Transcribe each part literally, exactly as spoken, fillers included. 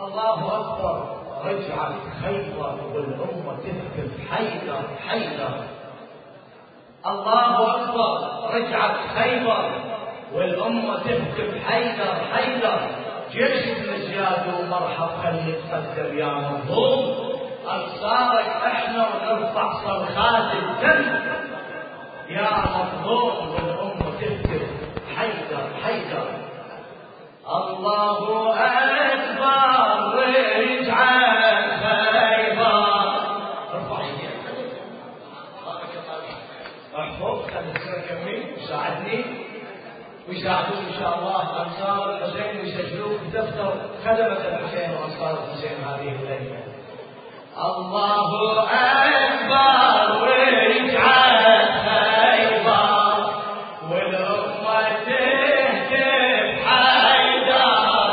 الله أكبر. رجعت خيبر والأمة تهتف حيدر حيدر. الله أكبر. رجعت خيبر والأمة تهتف حيدر حيدر. جيش ابن زياد ومرحب خلي يتقدم يا مظلوم، أنصارك احنا ونرفع صرخات الدم يا مظلوم، والأمة تهتف حيدر حيدر. الله أكبر. رجعت خيبر. ارفع ايديك احفظ. خلي السنة كمل وساعدني ويساعدون ان شاء الله انصار الحسين ويسجلوك بدفتر خدمة الحسين وانصار الحسين هذه الليلة. الله أكبر. رجعت خيبر والأمة تهتف حيدر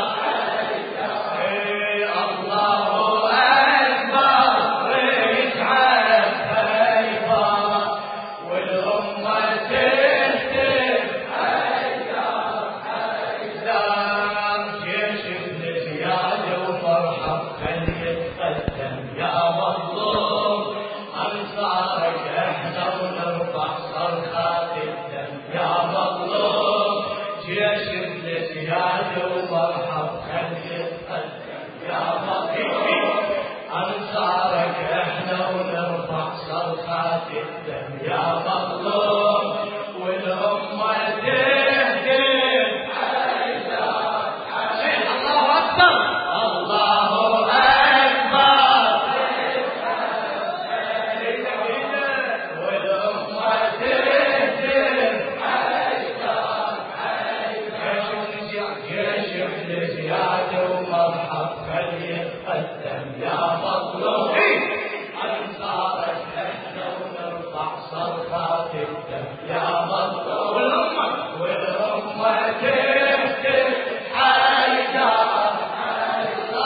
حيدر. الله أكبر. رجعت خيبر والأمة تهتف حيدر حيدر. جيش ابن زياد ومرحب خلي يتقدم يا مظلوم، أنصارك احنا ونرفع صرخات الدم يا مظلوم. جيش ابن زياد ومرحب خلي يتقدم يا مظلوم، أنصارك احنا ونرفع صرخات الدم يا مظلوم، والأمة تهتف حيدر حيدر. الله أكبر. الله أكبر. والأمة تهتف حيدر حيدر. جيش ابن زياد ومرحب خلي يتقدم يا مظلوم، أنصارك احنا ونرفع صرخات الدم يا مظلوم، والأمة والأمة تهتف حيدر حيدر.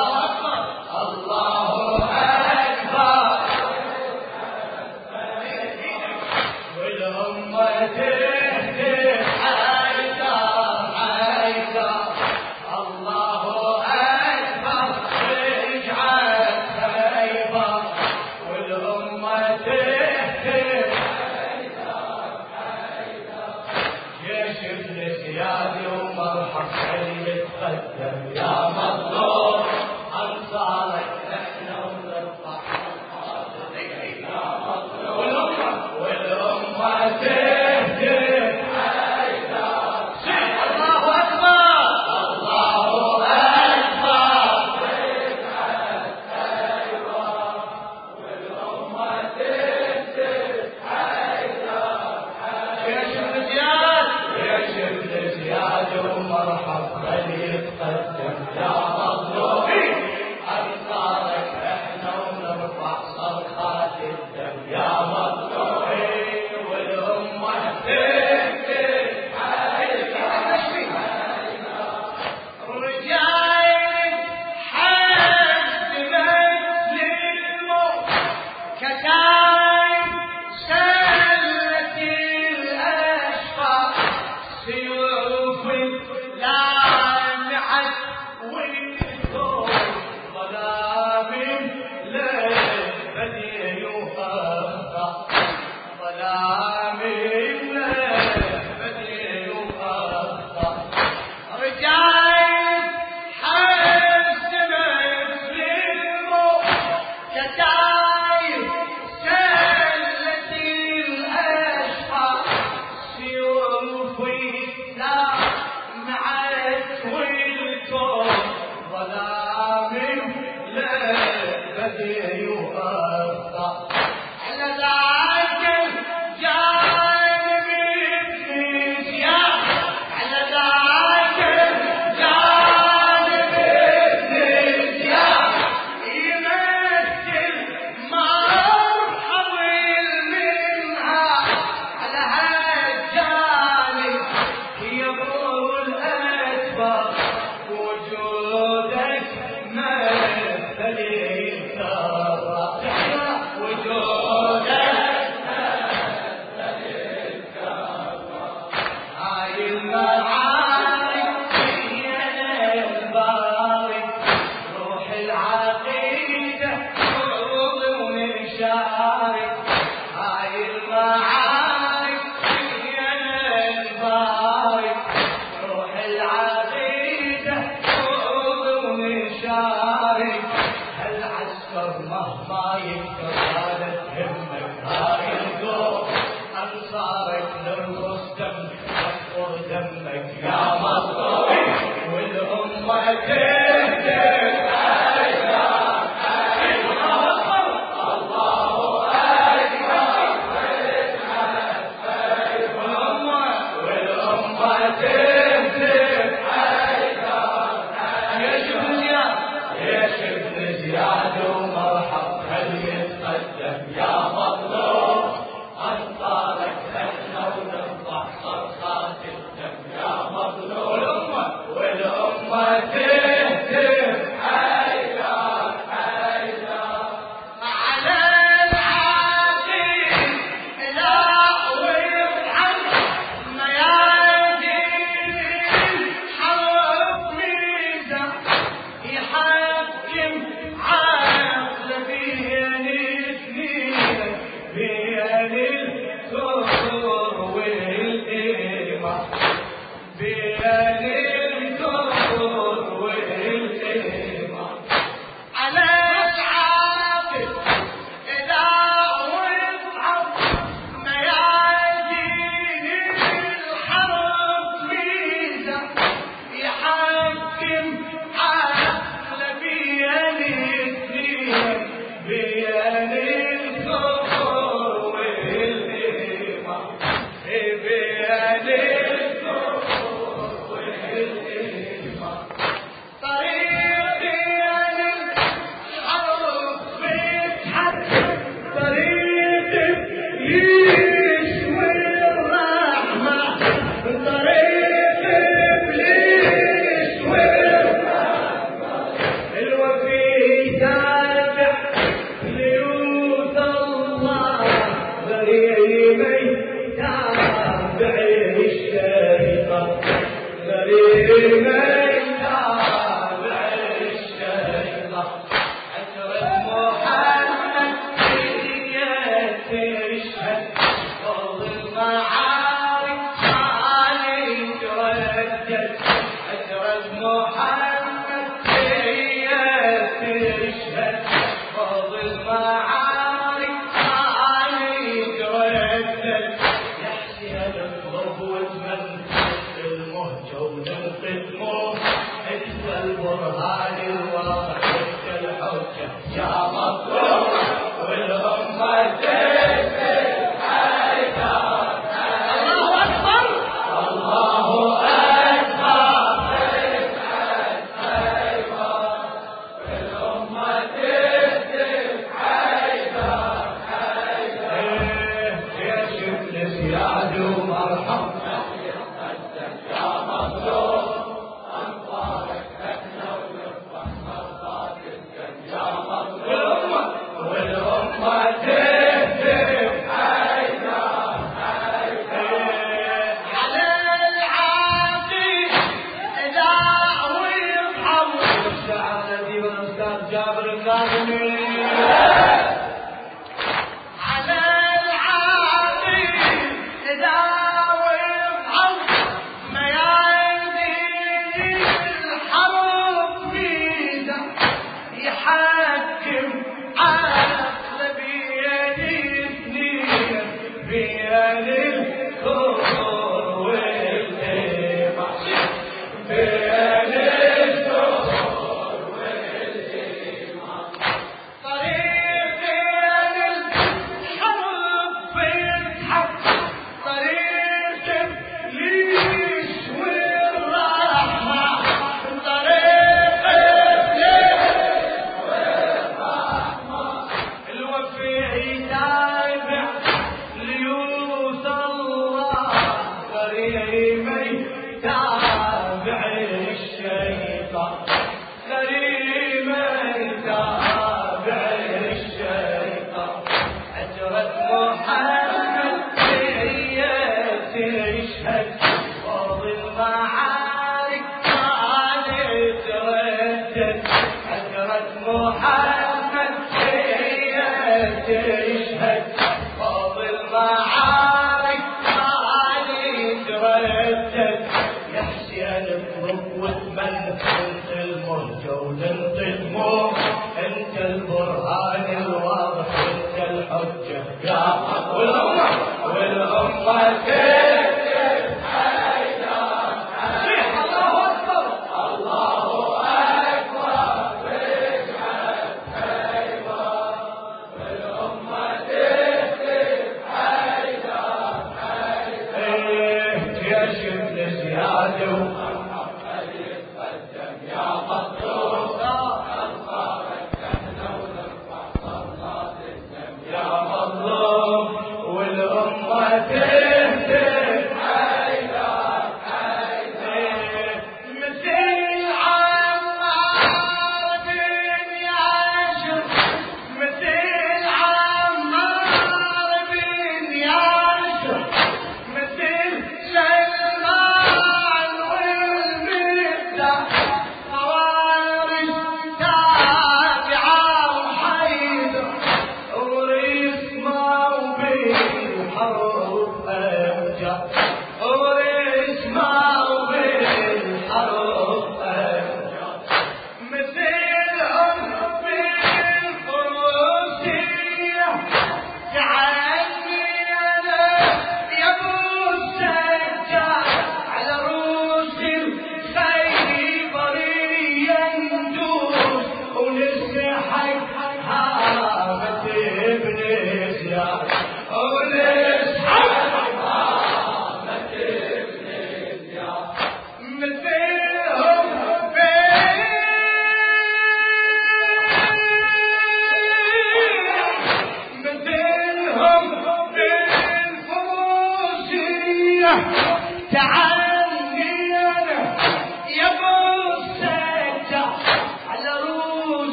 الله أكبر. والأمة تهتف حيدر حيدر. الله أكبر. رجعت خيبر والأمة تهتف حيدر حيدر. جيش ابن زياد ومرحب خلي يتقدم يا مظلوم، أنصارك احنا ونرفع صرخات الدم يا مظلوم، والأمة والأمة تهتف حيدر. الله أكبر. الله أكبر. رجعت خيبر والأمة تهتف حيدر حيدر. جيش ابن زياد جيش ابن زياد ومرحب خلي يتقدم يا مظلوم، أنصارك احنا ونرفع صرخات الدم يا مظلوم، والأمة تهتف حيدر. رجعت حزمت للموت كتايب سلت الأشفار، سيوف لامعت والكون ظلام الليل بدي يخفى، ظلام الليل بدي يخفى. رجعت حزمت للموت كتايب سلت الأشفار، سيوفي لامعت والكون ظلام الليل بدي يخفى. على ذاك الجانب ابن زياد، على ذاك الجانب ابن زياد، يمثل مرحب منها. على هالجانب يا ابو الأكبر وجودك مثل الثرى. النصر مهما يكثر لا تهمك هاي القوم انصارك للرستم يحفر دمك يا مظلوم والامه تهتف وتمنى انت المهجة وننطي دموع انت البرهان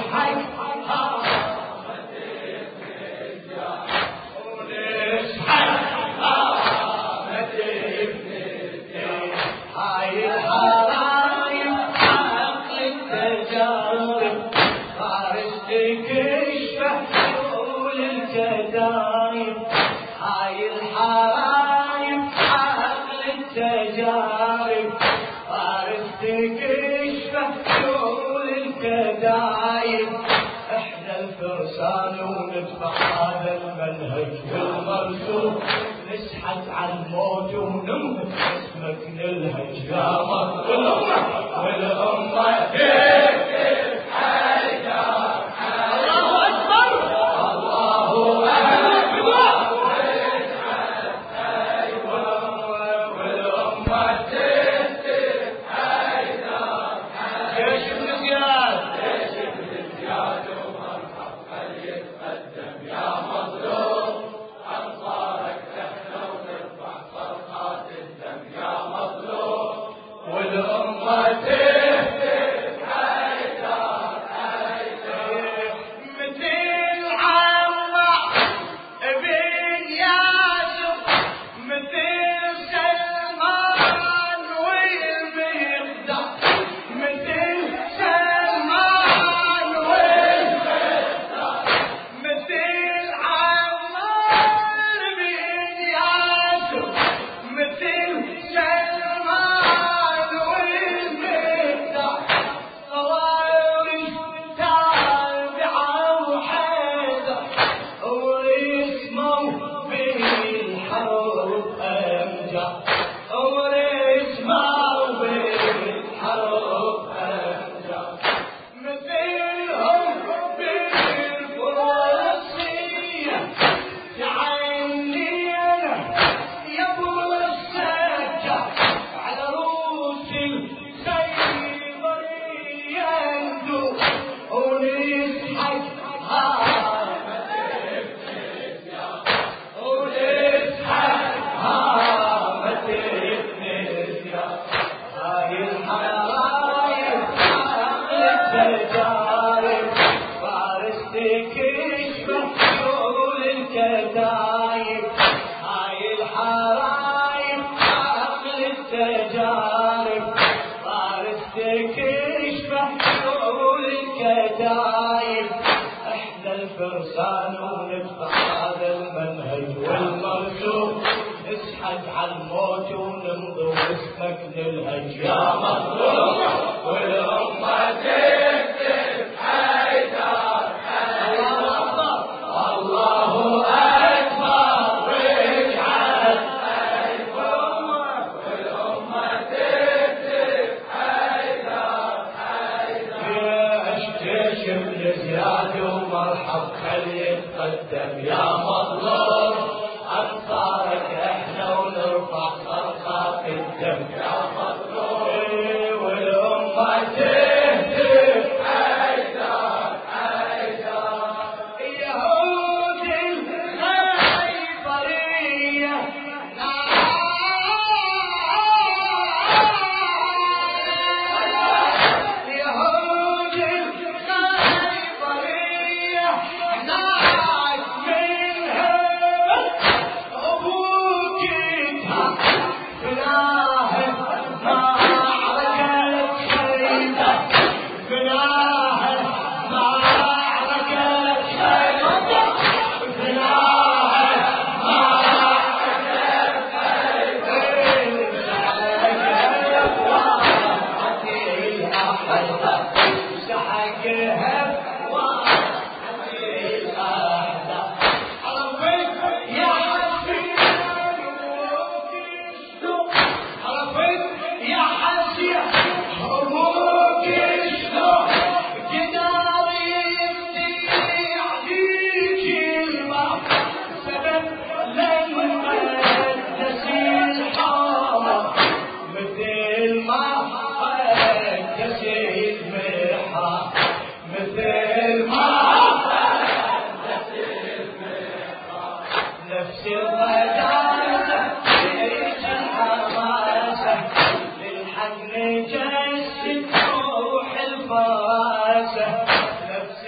احنا الفرسان وندفع هذا المنهج والمرسوم، نسحب على الموت ونمت اسمك نلهج يا مظلوم. والأمة تكتب حيدر الله أكبر الله أكبر والأمة تكتب حيدر جيش ابن زياد الفرسان وندفع هذا المنهج والمرسوم، نسحب على الموت ونمضي واسمك نلهج يا مظلوم. والأمة تكتب حيدر الله أكبر الله أكبر واجعل والأمة تكتب حيدر جيش جيش ابن زياد ومرحب خلي يتقدم يا مظلوم، أنصارك احنا ونرفع صرخة الدم يا مظلوم. والأمة تهتف حيدر حيدر يهود الخيبرية يهود الخيبرية نعت منها أبوك بناه معركة خيبر بناه معركة خيبر بناه معركة خيبر سحقها نفس الغدارة تعيش الحماسة للحق نجسد روح الفراسة نفس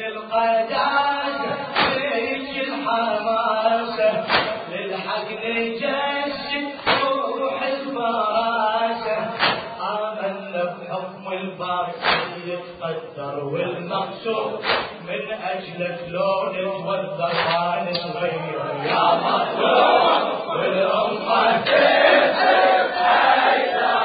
البار يتقدر والمقصود من أجلك لو نتوذر ما نتغير يا مظلوم والأمة تهتف حيدر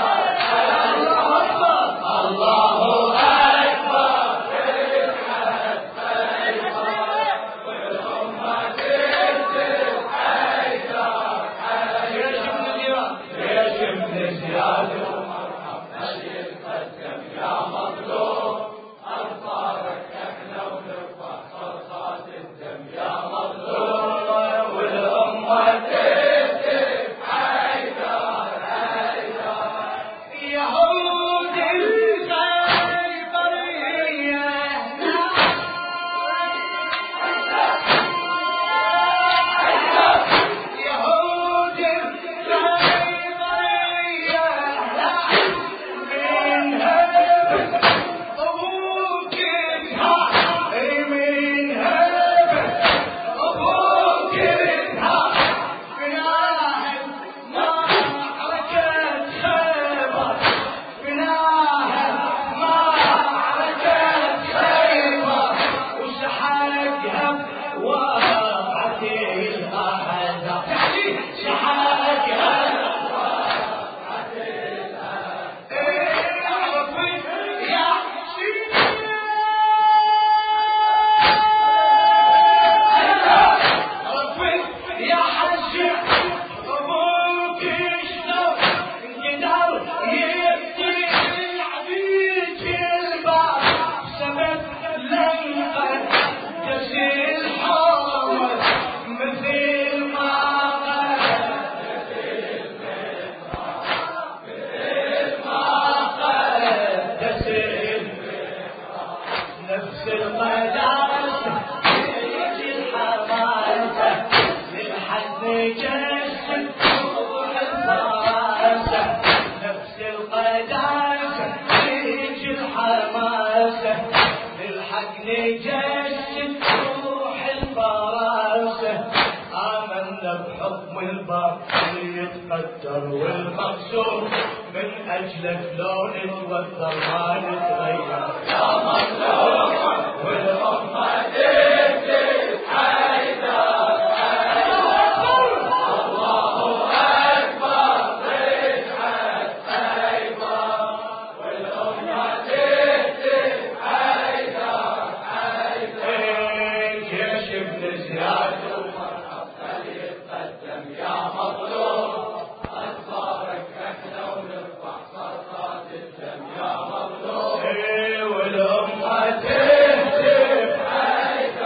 الله أكبر رفعت خيبر والأمة تهتف حيدر ليش ابن زياد ليش ابن زياد نجسد روح الفراسة آمنا بحكم البار يتقدر والمقصود من أجلك لو نتوذر ما نتغير يا مظلوم والأمة تهتف حيدر والأمة تهتف حيدر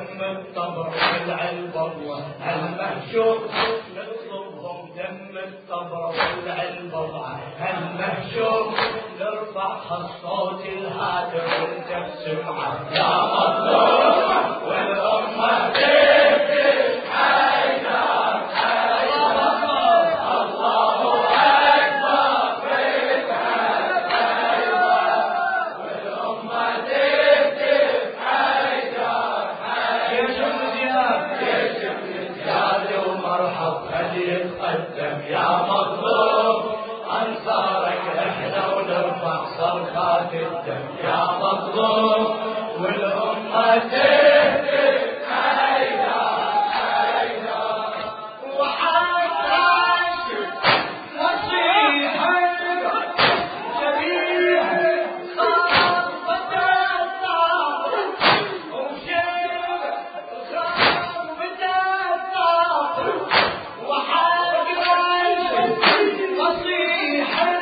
دم الطبر والعلب الله المهجور نطلبهم دم الطبر والعلب الله المهجور نرفع الصوت الهادئ وانت بسمعه يا مظلوم والأمة تبكي حيدر حيدر الله أكبر بالحق حيدر والأمة تبكي حيدر حيدر يا شم زياد يا شم زياد ومرحب هل يتقدم يا مظلوم أنصارك احنا ونرفع صرخات الدم يا مظلوم والأمة تهتف حيدر حيدر وحتى عاشق نصيحة شبيه خافت الطاقة وشيخ خافت الطاقة وحتى عاشق نصيحة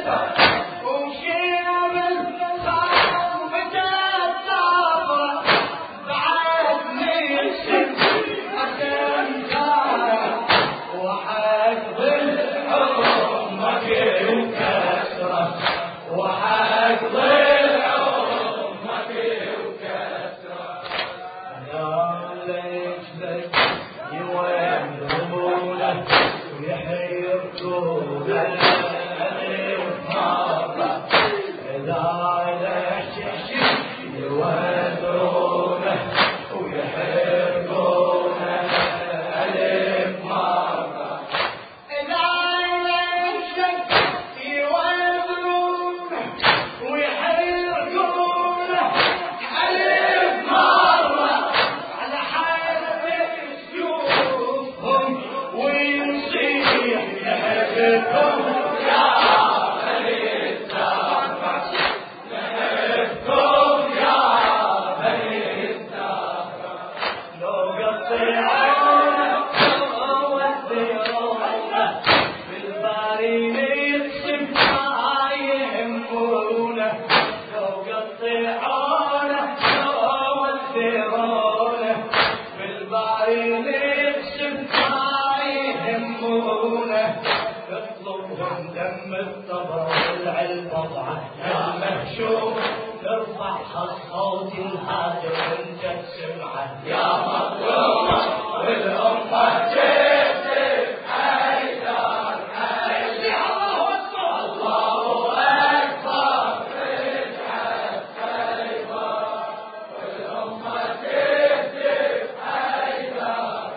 الصوت الهادئ وانت تسمعه يا مظلوم والأمة تهتف حيدر حيدر الله أكبر الله أكبر رجعت خيبر والأمة تهتف حيدر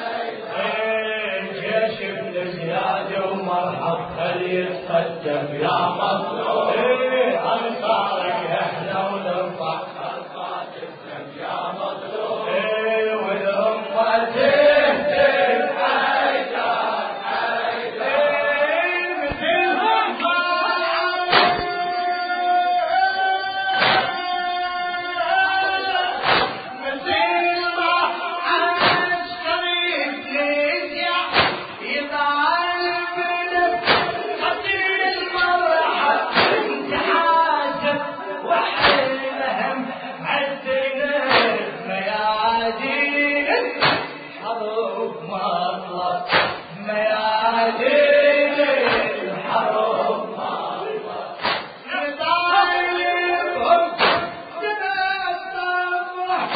حيدر جيش ابن زياد ومرحب هل يتقدم يا مظلوم أنصارك احنا ونرفع خلقات الدم يا مظلوم والأمة تهتف حيدر حيدر مثلهم مثل ما عسكري بليزيا يطالب قتيل المرحب انتحاسب وحيلهم عدنا الميادين الحروب مطلق ميادين الحروب مطلق نطالبهم دماء الصبر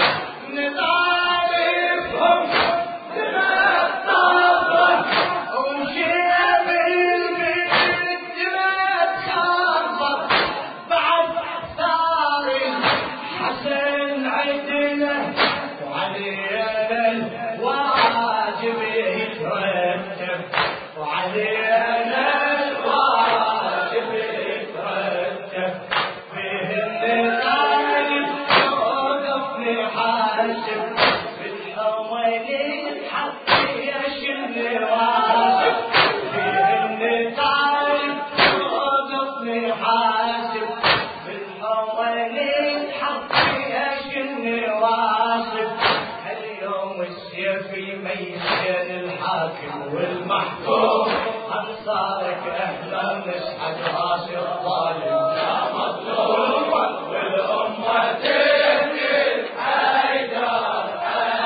نطالبهم دماء الصبر وشيب البيت دماء الصبر بعد ثار الحسن عدنا وعلينا الواجب يترتب وعلينا الواجب يترتب فيه النقايب توقف نحاسب بالحوالين حتى يشن راسب فيه النقايب توقف نحاسب بالحوالين حتى يشن راسب اليوم السيف يميزين الحاكم والمحكوم أنصارك احنا نسحق راس الظالم يا مظلوم والأمة تهتف حيدر حيدر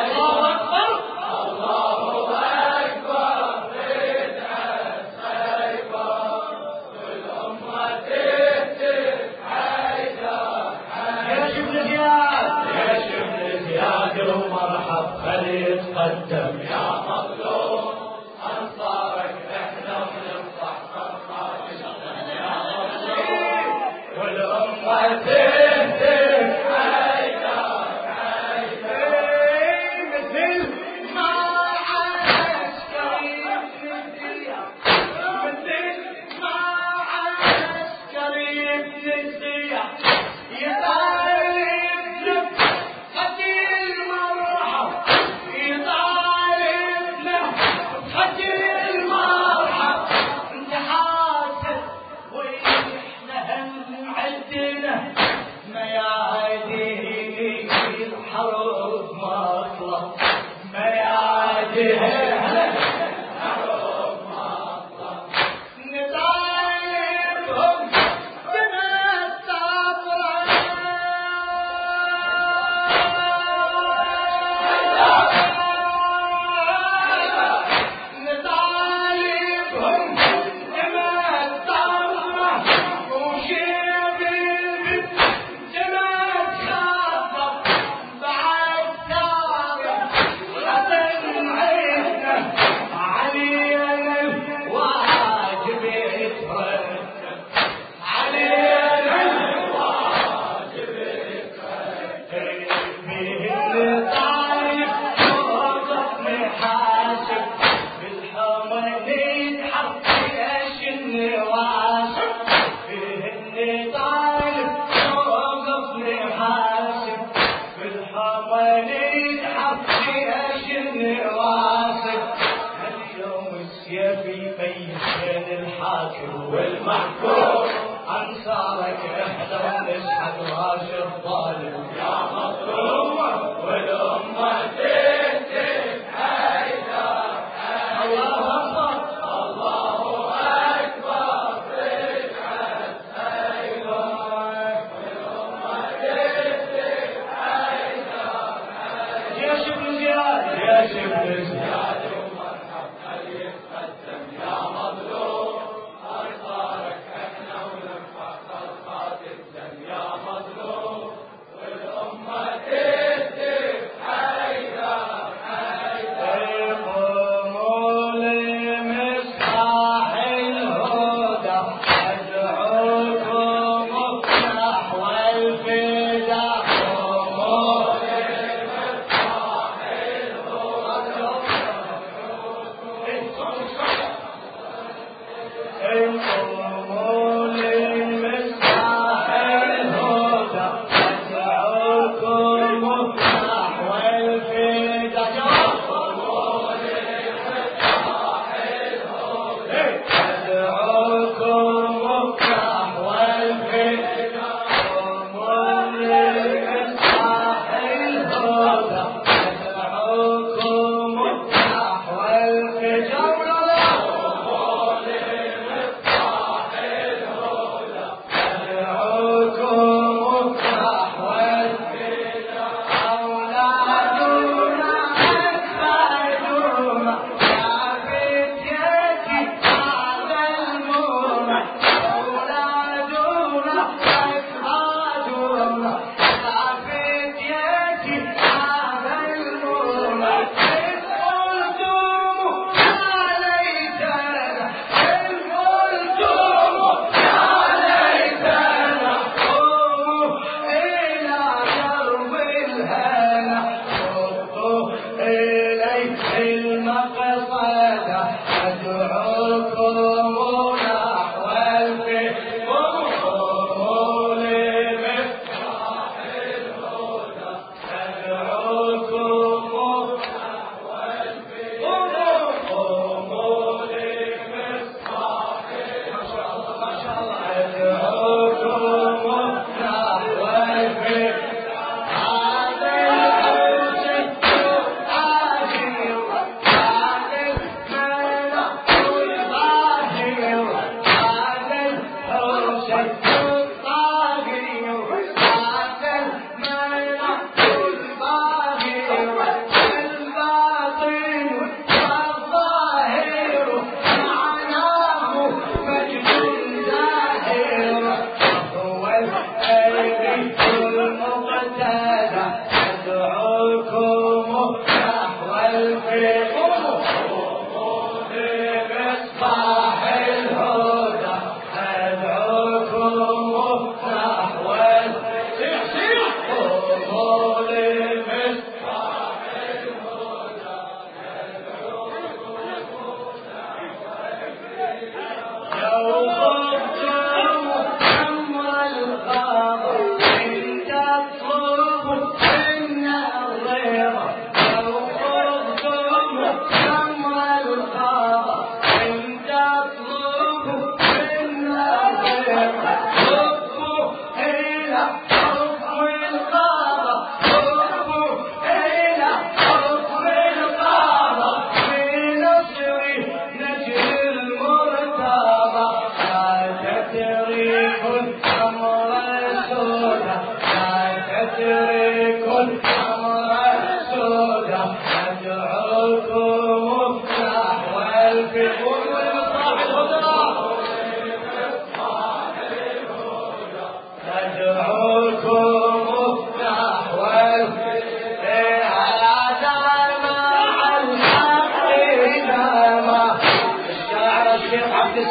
يتقدم يا مظلوم أنصارك احنا ونفرح فرحة يا مظلوم والأمة تهتف حيدر حيدر مثل ما عسكري الدنيا مثل ما عسكري الدنيا يطالب قتيل مرحب يطالب له قتيل مرحب انت حاسد واحنا هم عندنا ميادين الحروب مطلب ميادين والمحكوم أنصارك احذر نسحب راس الظالم يا مظلوم والأمة تهتف حيدر الله أكبر الله أكبر رجعت حيدر والأمة تهتف حيدر جيش ابن زياد جيش ابن زياد ومرحب هل يتقدم يا مظلوم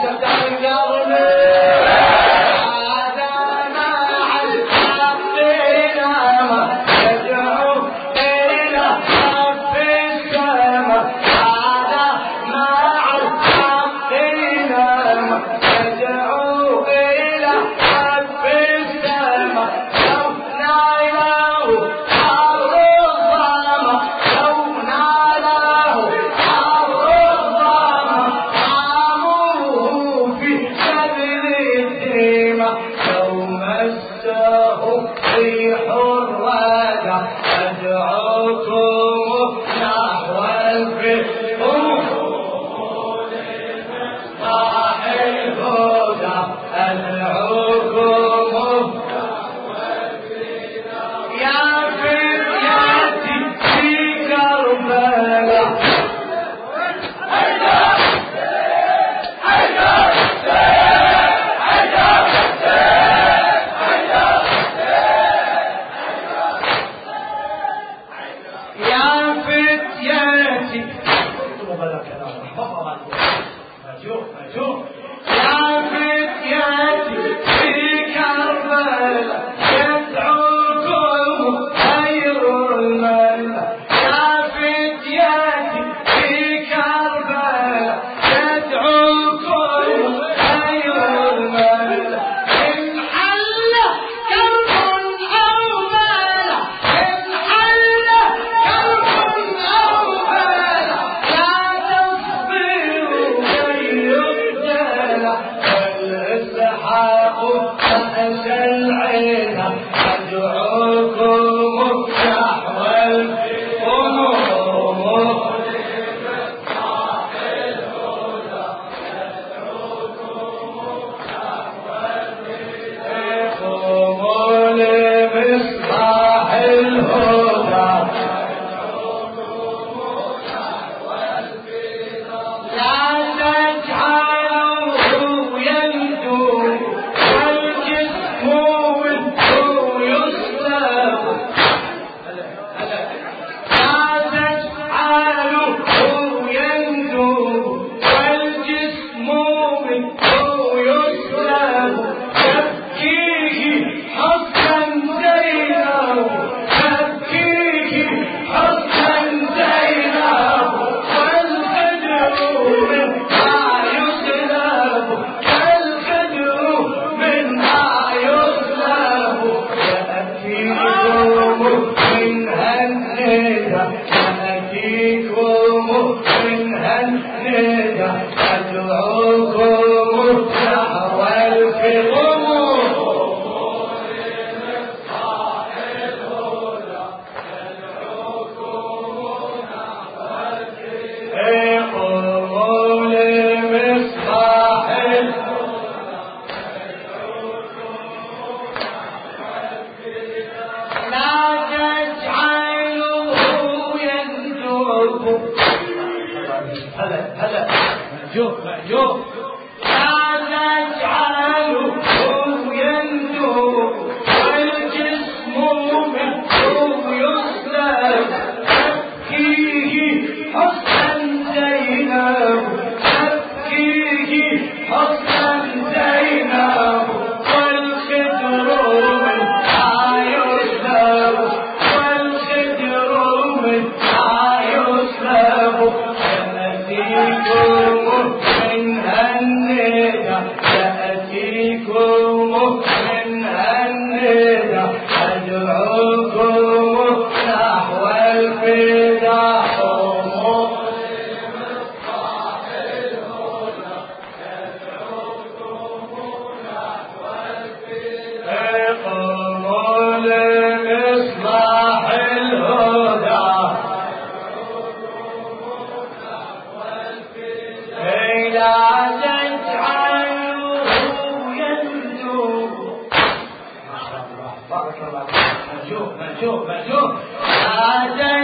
منشوف منشوف منشوف